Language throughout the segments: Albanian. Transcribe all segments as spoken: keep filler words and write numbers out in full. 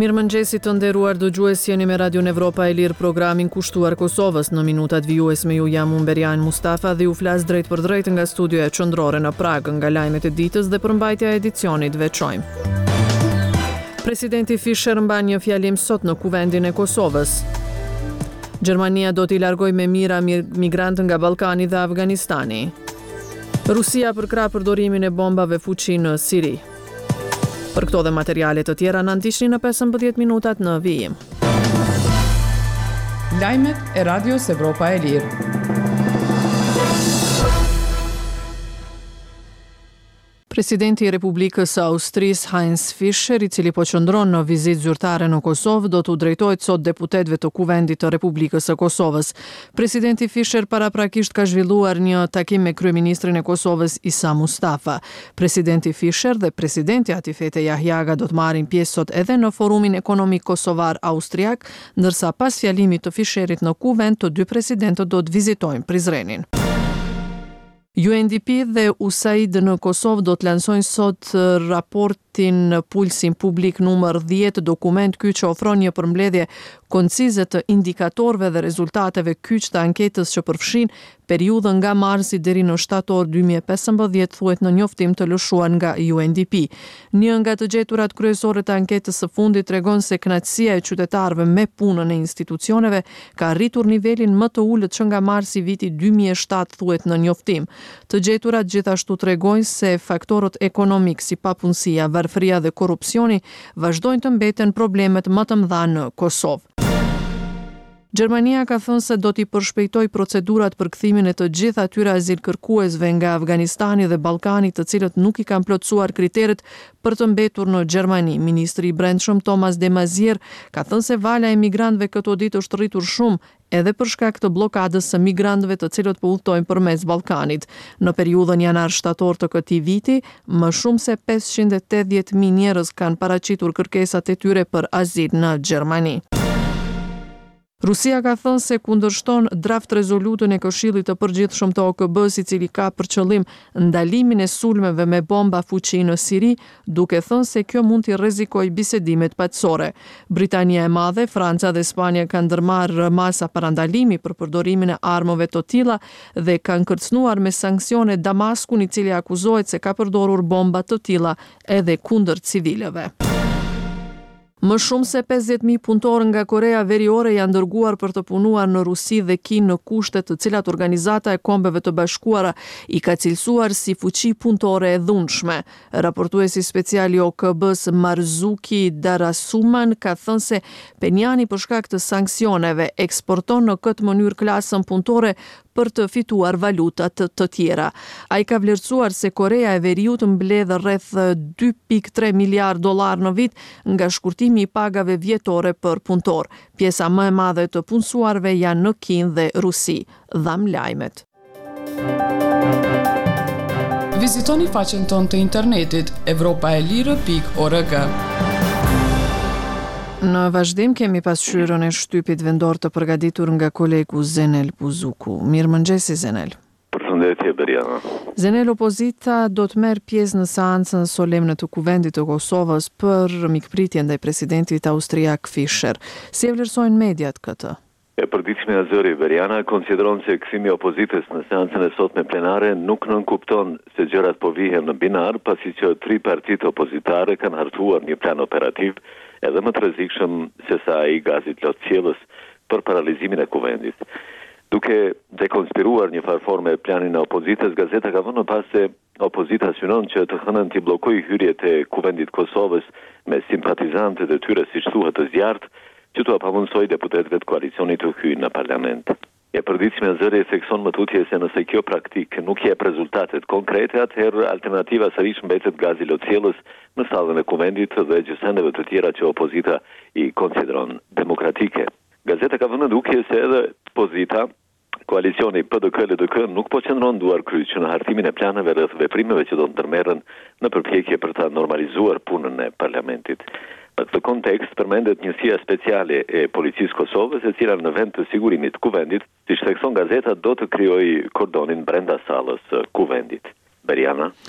Mirëmëngjesi të nderuar dëgjues, jeni me Radio Evropa e Lirë, programin kushtuar Kosovës. Në minutat vijues me ju jam unë Berian Mustafa dhe ju flas drejt për drejt nga studioja qendrore në Prag, nga lajmet e ditës dhe përmbajtja e edicionit veçojmë. Presidenti Fischer mban një fjalim sot në kuvendin e Kosovës. Gjermania do t'i largoj me mira migrantë nga Ballkani dhe Afganistani. Rusia përkrah përdorimin e bombave fuqi në Siri. Për këto dhe materiale të tjera në ndiqni në pesëmbëdhjetë minutat në vijim. Lajmet e Radios Evropa e Lirë. Presidenti i Republikës së Austrisë Heinz Fischer, i cili po qëndron në vizitë zyrtare në Kosovë, do t'u drejtohet sot deputetëve të Kuvendit të Republikës së Kosovës. Presidenti Fischer paraprakisht ka zhvilluar një takim me kryeministrin e Kosovës Isa Mustafa. Presidenti Fischer dhe presidenti Atifete Jahjaga do të marrin pjesë sot edhe në forumin ekonomik kosovar austriak, ndërsa pas fjalimit të Fischerit në Kuvend, të dy presidentët do të vizitojnë Prizrenin. U N D P dhe U S A I D në Kosovë do të lansojnë sot raportin Pulsin Publik numër dhjetë, dokument ky që ofron një përmbledhje koncize të indikatorëve dhe rezultateve kyç të anketës që përfshin periudhën nga marsi deri në shtator dy mijë e pesëmbëdhjetë, thuhet në njoftim të lëshuar nga U N D P. Një nga të gjeturat kryesore të anketës së fundit tregon se kënaqësia e qytetarëve me punën e institucioneve ka rritur nivelin më të ulët që nga marsi viti dy mijë e shtatë, thuhet në njoftim. Të gjeturat gjithashtu tregojnë se faktorët ekonomik si papunësia, varfëria dhe korrupsioni vazhdojnë të mbeten problemet më të mëdha në Kosovë. Gjermania ka thënë se do t'i përshpejtoj procedurat për kthimin e të gjithë atyre azilkërkuesve nga Afganistani dhe Ballkani, të cilët nuk i kanë plotësuar kriteret për të mbetur në Gjermani. Ministri i Brendshëm Thomas de Maizière ka thënë se vala e migrantëve këto ditë është rritur shumë, edhe për shkak të blokadës së migrantëve të cilët po udhtojnë përmes Ballkanit. Në periudhën janar-shtator të këtij viti, më shumë se pesëqind e tetëdhjetë mijë njerëz kanë paraqitur kërkesat e tyre për azil në Gjermani. Rusia ka thënë se kundërshton draft rezolutën e Këshillit të Përgjithshëm të O K B-s, i cili ka për qëllim ndalimin e sulmeve me bomba fuqi në Siri, duke thënë se kjo mund t'i rrezikojë bisedimet paqësore. Britania e Madhe, Franca dhe Spanja kanë ndërmarrë masa parandalimi për përdorimin e armëve të tilla dhe kanë kërcënuar me sanksione Damaskun, i cili akuzohet se ka përdorur bomba të tilla edhe kundër civilëve. Më shumë se pesëdhjetë mijë punëtorë nga Korea Veriore janë dërguar për të punuar në Rusi dhe Kinë në kushte të cilat Organizata e Kombeve të Bashkuara i ka cilësuar si fuqi punëtore e dhunshme. Raportuesi special i O K B-s Marzuki Darasuman ka thënë se Penjani për shkak të sanksioneve eksporton në këtë mënyrë klasën punëtore për të fituar valutat të tjera. Ai ka vlerësuar se Korea e Veriut mbledh rreth dy pikë tre miliard dollar në vit nga shkurtimi i pagave vjetore për punëtor. Pjesa më e madhe të punësuarve janë në Kinë dhe Rusi. Dham lajmet. Vizitoni faqen tonë të internetit evropa e lirë pikë org. Në vazhdim kemi pasqyrën e shtypit vendor të përgatitur nga kolegu Zenel Puzuku. Mirëmëngjesi Zenel. Përshëndetje Beriana. Zenel, opozita do të merr pjesë në seancën solemne të Kuvendit të Kosovës për mikpritjen ndaj presidentit austriak Fischer. Si e vlerësojnë mediat këtë? E përditshme Azëri Beriana konsideron se kthimi i opozitës në seancën e sotme plenare nuk nënkupton se gjërat po vihen në binar, pasi që tri partitë opozitare kanë hartuar një plan operativ edhe më të rrezikshëm se sa ai gazit Lotcjellës për paralizimin e Kuvendit. Duke dekonspiruar një farforme planin e opozitës, gazeta ka vënë pas se opozita synon që të hënën t'i bllokojë hyrjet e Kuvendit Kosovës me simpatizantët e tyre, siç thuhet, të zjarrt, që t'u pamundsoj deputetëve të koalicionit të hyjnë në parlament. E përditshme Zëri e thekson më tutje se nëse kjo praktik nuk jep rezultatet konkrete, atëherë alternativa sërish mbetet gazi Lotcjellës në sallën e Kuvendit dhe gjysendeve të tjera që opozita i konsideron demokratike. Gazeta ka vënë dukje se edhe opozita, koalicioni P D K L D K, nuk po qëndron duar kryq në hartimin e planeve rreth veprimeve që do të ndërmerren në përpjekje për ta normalizuar punën e parlamentit. Në këtë kontekst përmendet njësia speciale e Policisë Kosovës, e cila në vend të sigurimit të Kuvendit, siç thekson gazeta, do të krijojë kordonin brenda sallës së Kuvendit. Beriana.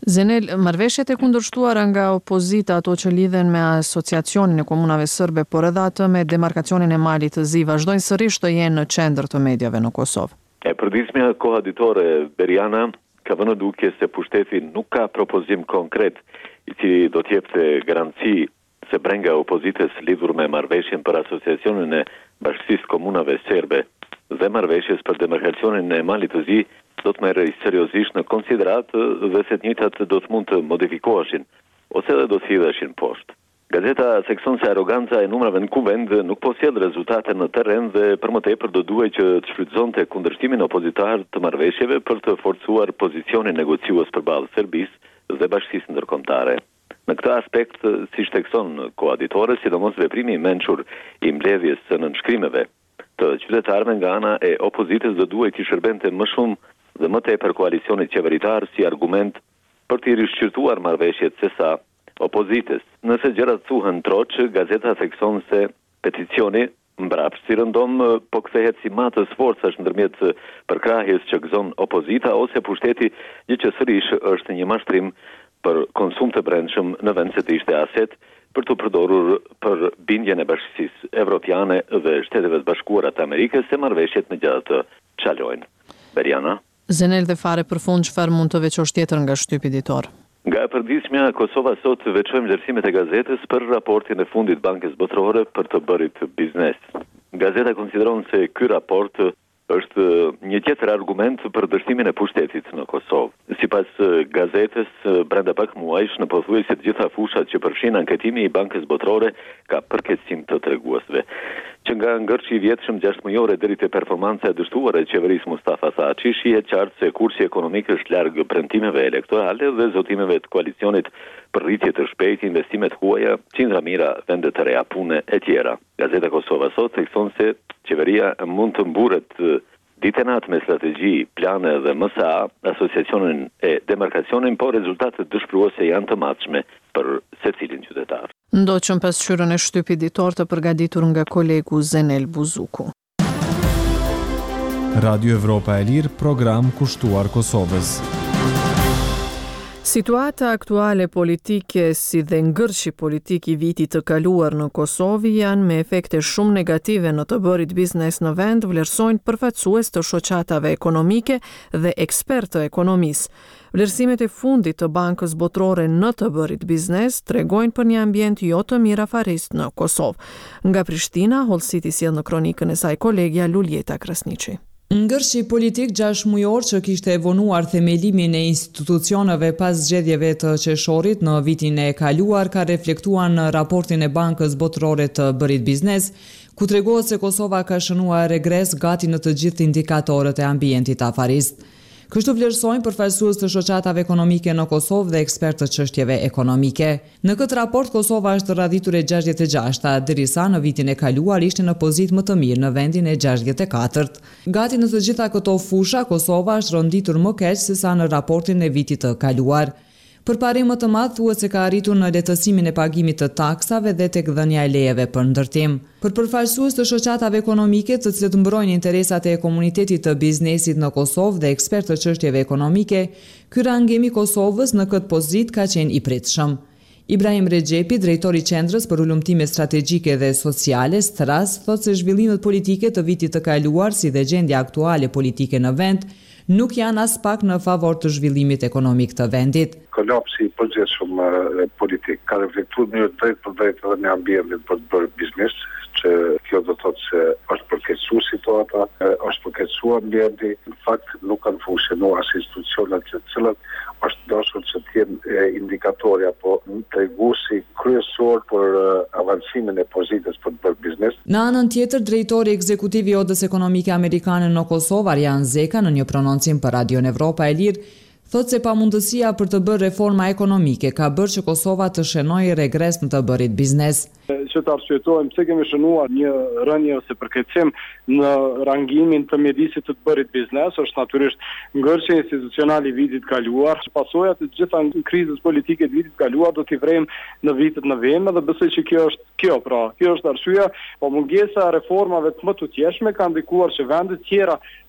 Zenel, marrëveshjet e kundërshtuara nga opozita, ato që lidhen me asociacionin e komunave serbe, por edhe atë me demarkacionin e malit të Zi, vazhdojnë sërish të jenë në qendër të medjave në Kosovë. E përditshmja kohabitore Beriana ka vënë duke se pushteti nuk ka propozim konkret i cili do t'jepte garanci se brenga opozitës lidhur me marrëveshjen për asociacionin e Bashkisë Komunave Serbe dhe marrëveshjes për demarkacionin e malit të Zi do të merrej seriozisht në konsiderat dhe se të njëjtat do të mund të modifikoheshin ose edhe do të hidheshin poshtë. Gazeta thekson se arroganca e numrave në kuvend nuk po sjell rezultate në terren dhe për më tepër do duhej që të shfrytëzonte kundërshtimin opozitar të marrëveshjeve për të forcuar pozicionin negociues përballë Serbisë dhe Bashkisë Ndërkombëtare. Në këtë aspekt, siç thekson koaditore, sidomos veprimi i mençur i mbledhjes së nënshkrimeve të qytetarëve nga ana e opozitës do duhej të shërbente më shumë dhe më tepër koalicionit qeveritar si argument për të rishqyrtuar marrëveshjet se sa opozitës. Nëse gjërat thuhen troç, gazeta thekson se peticioni mbrapsht si rëndom po kthehet si matës forcash ndërmjet përkrahjes që gëzon opozita ose pushteti, gjë që sërish është një mashtrim për konsum të brendshëm në vend se të ishte aset për të përdorur për bindjen e Bashkisë Evropiane dhe Shteteve të Bashkuara të Amerikës se marrëveshjet me gjatë të çalojnë. Beriana. Zenel dhe fare për fund çfarë mund të veçosh tjetër nga shtypi ditor? Nga e përditshmja, Kosova sot veçojmë vlerësimet e gazetës për raportin e fundit Bankës Botërore për të bërit biznes. Gazeta konsideron se ky raport është një tjetër argument për dështimin e pushtetit në Kosovë. Sipas gazetës, brenda pak muajsh në pothuajse të gjitha fushat që përfshin anketimi i Bankës Botërore ka përkeqësim të treguesve. Që nga ngërçi i vjetshëm gjashtë mujore deri te performanca e dështuar e qeverisë Mustafa Thaçi, shihet qartë se kursi ekonomik është larg premtimeve elektorale dhe zotimeve të koalicionit për rritje të shpejtë, investime të huaja, qindra mira, vende të reja pune e tjera. Gazeta Kosova sot thekson se qeveria mund të mburet ditë e natë me strategji, plane dhe M S A, asociacionin e demarkacionin, por rezultatet dëshpëruese janë të matshme për secilin qytetar. Ndoqëm pasqyrën e shtypit ditor të përgatitur nga kolegu Zenel Buzuku. Radio Evropa e Lirë, program kushtuar Kosovës. Situata aktuale politike si dhe ngërçi politik i vitit të kaluar në Kosovë janë me efekte shumë negative në të bërit biznes në vend, vlerësojnë përfaqësues të shoqatave ekonomike dhe ekspertë të ekonomisë. Vlerësimet e fundit të Bankës Botërore në të bërit biznes tregojnë për një ambient jo të mirafarist në Kosovë. Nga Prishtina, Holsiti sjell në kronikën e saj kolegja Luljeta Krasniqi. Ngërçi politik gjashtë mujor që kishte evonuar themelimin e institucioneve pas zgjedhjeve të qershorit në vitin e kaluar ka reflektuar në raportin e Bankës Botërore të bërit biznes, ku tregohet se Kosova ka shënuar regres gati në të gjithë indikatorët e ambientit afarist. Kështu vlerësojnë përfaqësues të shoqatave ekonomike në Kosovë dhe ekspertë të çështjeve ekonomike. Në këtë raport Kosova është radhitur e gjashtëdhjetë e gjashta, derisa në vitin e kaluar ishte në pozitë më të mirë në vendin e gjashtëdhjetë e katërt. Gati në të gjitha këto fusha, Kosova është rënditur më keq se sa në raportin e vitit të kaluar. Për parim më të madh thuhet se ka arritur në lehtësimin e pagimit të taksave dhe tek dhënia e lejeve për ndërtim. Për përfaqësues të shoqatave ekonomike, të cilët mbrojnë interesat e komunitetit të biznesit në Kosovë dhe ekspertë të çështjeve ekonomike, ky rangim i Kosovës në këtë pozitë ka qenë i pritshëm. Ibrahim Rexhepi, drejtori i Qendrës për Ulëmtime Strategjike dhe Sociale, Stras, thotë se zhvillimet politike të vitit të kaluar, si dhe gjendja aktuale politike në vend, nuk janë as pak në favor të zhvillimit ekonomik të vendit. Kolapsi i përgjithshëm politik ka reflektuar në drejt për drejt edhe në ambientin për të bërë biznes, që kjo do të thotë se është përkeqësuar situata, është përkeqësuar ambienti, në fakt nuk kanë funksionuar as institucionet të cilat është dashur që të jenë indikatorë apo treguesi kryesor për avancimin e pozitës për të bërë biznes. Në anën tjetër, drejtori ekzekutiv i Odës Ekonomike Amerikane në Kosovë, Arjan Zeka, në një prononcim për Radio Evropa e Lirë, thotë se pamundësia për të bërë reforma ekonomike ka bërë që Kosova të shenojë regres në të bërit biznes. Që të arsyetohem pse kemi shënuar një rënje ose përkeqësim në rangimin të mjedisit të të bërit biznes, është natyrisht ngërçi institucional i vitit kaluar. Pasojat e gjitha krizës politike të vitit kaluar do t'i vrejmë në vitet në veme dhe besoj që kjo është kjo, pra, kjo është arsyeja, po mungesa e reformave të më tutjeshme ka ndikuar që vendet tjera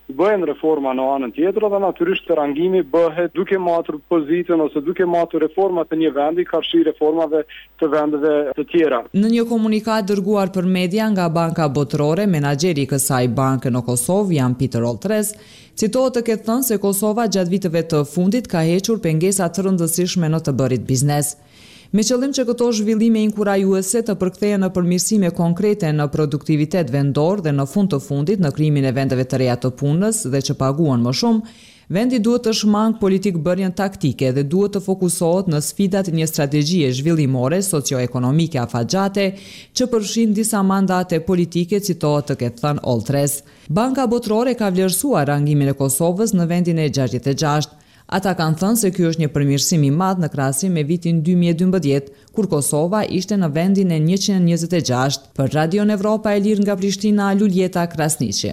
bëhen reforma në anën tjetër dhe natyrisht rangimi bëhet duke matur pozitën ose duke matur reformat të një vendi karshi reformave të vendeve të tjera. Në një komunikat dërguar për media nga Banka Botërore, menaxheri i kësaj banke në Kosovë, Jan Peter Oltres, citohet të ketë thënë se Kosova gjatë viteve të fundit ka hequr pengesa të rëndësishme në të bërit biznes. Me qëllim që këto zhvillime inkurajuese të përkthehen në përmirësime konkrete në produktivitet vendor dhe në fund të fundit në krijimin e vendeve të reja të punës dhe që paguan më shumë, vendi duhet të shmang politik bërjen taktike dhe duhet të fokusohet në sfidat një strategjie zhvillimore socio-ekonomike afatgjate që përfshin disa mandate politike, citohet të ketë thënë Oltres. Banka Botërore ka vlerësuar rangimin e Kosovës në vendin e gjashtëdhjetë e gjashtë. Ata kanë thënë se ky është një përmirësim i madh në krahasim me vitin dy mijë e dymbëdhjetë, kur Kosova ishte në vendin e njëqind e njëzet e gjashtë. Për Radion Evropa e Lirë nga Prishtina, Luljeta Krasniqi.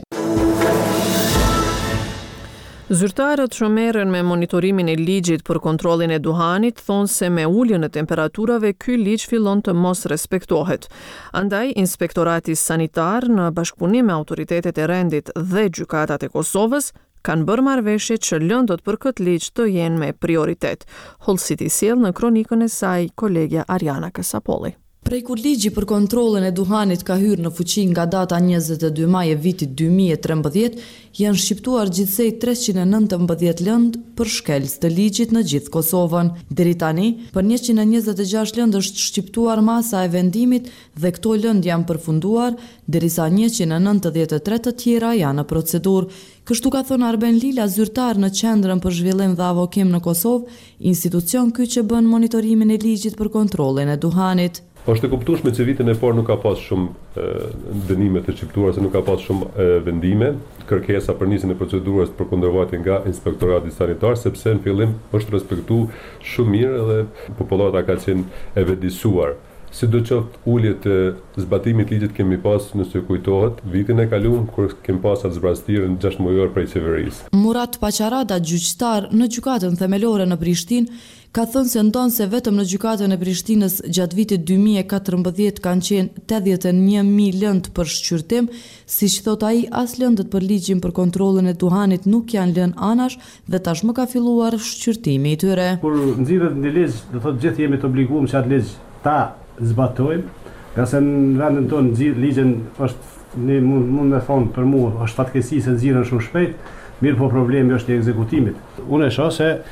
Zyrtarët që merren me monitorimin e ligjit për kontrollin e duhanit thonë se me uljen e temperaturave ky ligj fillon të mos respektohet. Andaj, Inspektorati Sanitar në bashkëpunim me autoritetet e rendit dhe gjykatat e Kosovës kanë bërë marrëveshje që lëndët për këtë ligj të jenë me prioritet. Holsiti sjell në kronikën e saj kolegja Ariana Kasapolli. Prej kur ligji për kontrollin e duhanit ka hyrë në fuqi nga data njëzet e dy maj e vitit dy mijë e trembëdhjetë, janë shqiptuar gjithsej treqind e nëntëmbëdhjetë lëndë për shkelës të ligjit në gjithë Kosovën. Deri tani, për njëqind e njëzet e gjashtë lëndë është shqiptuar masa e vendimit dhe këto lëndë janë përfunduar, derisa njëqind e nëntëdhjetë e tre të tjera janë në procedurë. Kështu ka thënë Arben Lila, zyrtar në Qendrën për Zhvillim dhe Avokim në Kosovë, institucion ky që bën monitorimin e ligjit për kontrollin e duhanit. Është e kuptueshme që vitin e parë nuk ka pas shumë dënime të shqiptuara, se nuk ka pas shumë e, vendime, kërkesa për nisjen e procedurës për kundërvajtje nga Inspektorati Sanitar, sepse në fillim është respektuar shumë mirë dhe popullata ka qenë e vetëdijsuar. Sidoqoftë ulje të zbatimit ligjit kemi pas, nëse kujtohet, vitin e kaluar kur kemi pas atë zbrastirën gjashtë mujor prej qeverisë. Murat Paqarada, gjyqtar në gjykatën themelore në Prishtinë, ka thënë se ndonë se vetëm në gjykatën e Prishtinës gjatë vitit dy mijë e katërmbëdhjetë kanë qenë tetëdhjetë e një mijë lëndë për shqyrtim, siç thot ai, as lëndët për ligjin për kontrollin e duhanit nuk janë lënë anash dhe tashmë ka filluar shqyrtimi i tyre. Kur nxirret një ligj, do thotë gjithë jemi të obliguar që atë ligj ta zbatojmë, nga se në vendin tonë nxirr ligjin është ne mund, mund me thonë për mua është fatkeqësi se nxirren shumë shpejt, mirë po problemi është i ekzekutimit. Unë e shoh se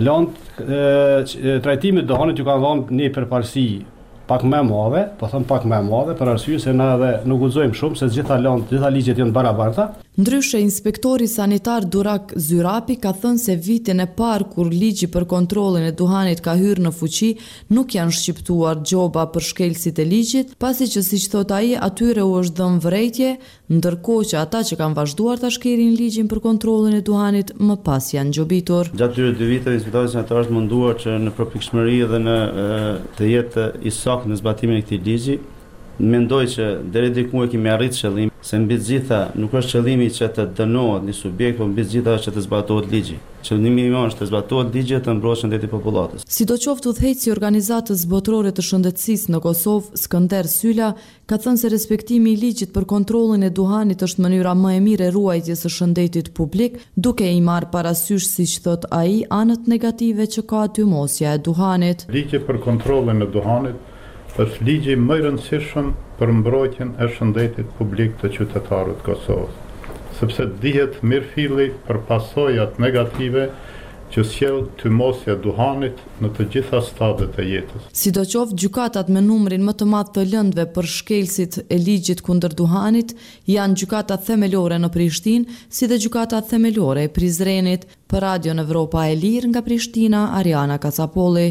lëndë trajtimit duhanit ju kanë dhënë një përparësi pak më madhe, po them pak më madhe për arsye se na edhe nuk guxojmë shumë se gjitha lëndë, gjitha ligjet janë barabarta. Ndryshe, inspektori sanitar Durak Zyrapi ka thënë se vitin e parë kur ligji për kontrollin e duhanit ka hyrë në fuqi, nuk janë shqiptuar gjoba për shkelësit e ligjit, pasi që siç thot ai, atyre u është dhënë vërejtje, ndërkohë që ata që kanë vazhduar ta shkelin ligjin për kontrollin e duhanit më pas janë gjobitur. Gjatë këtyre dy viteve, inspektori sanitar është munduar që në përpikshmëri dhe në të jetë i saktë në zbatimin e këtij ligji. Mendoj që deri diku e kemi arritur qëllimin, se mbi të gjitha nuk është qëllimi që të dënohet një subjekt, por mbi të gjitha është që të zbatohet ligji. Qëllimi im është të zbatohet ligji dhe të mbrohet shëndeti i popullatës. Sidoqoftë, udhëheqësi i Organizatës Botërore të Shëndetësisë në Kosovë, Skënder Syla, ka thënë se respektimi i ligjit për kontrollin e duhanit është mënyra më e mirë e ruajtjes së shëndetit publik, duke i marrë parasysh, siç thot ai, anët negative që ka tymosja e duhanit. Ligji për kontrollin e duhanit është ligji më i rëndësishëm për mbrojtjen e shëndetit publik të qytetarëve të Kosovës, sepse dihet mirëfilli për pasojat negative që sjell tymosja e duhanit në të gjitha stadiet e jetës. Sidoqoftë, gjykatat me numrin më të madh të lëndëve për shkelësit e ligjit kundër duhanit janë gjykatat themelore në Prishtinë, si dhe gjykatat themelore e Prizrenit. Për Radion Evropa e Lirë nga Prishtina, Ariana Kasapolli.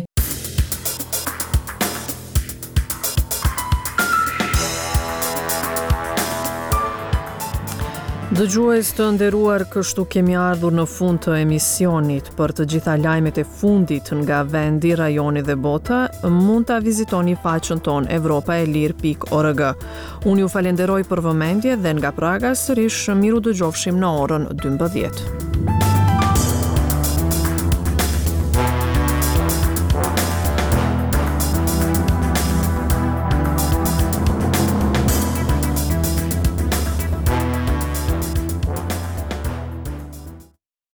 Dëgjues të nderuar, kështu kemi ardhur në fund të emisionit. Për të gjitha lajmet e fundit nga vendi, rajoni dhe bota, mund ta vizitoni faqen tonë evropaelir pikë org. Unë ju falenderoj për vëmendje dhe nga Praga sërish miru dëgjofshim në orën dymbëdhjetë.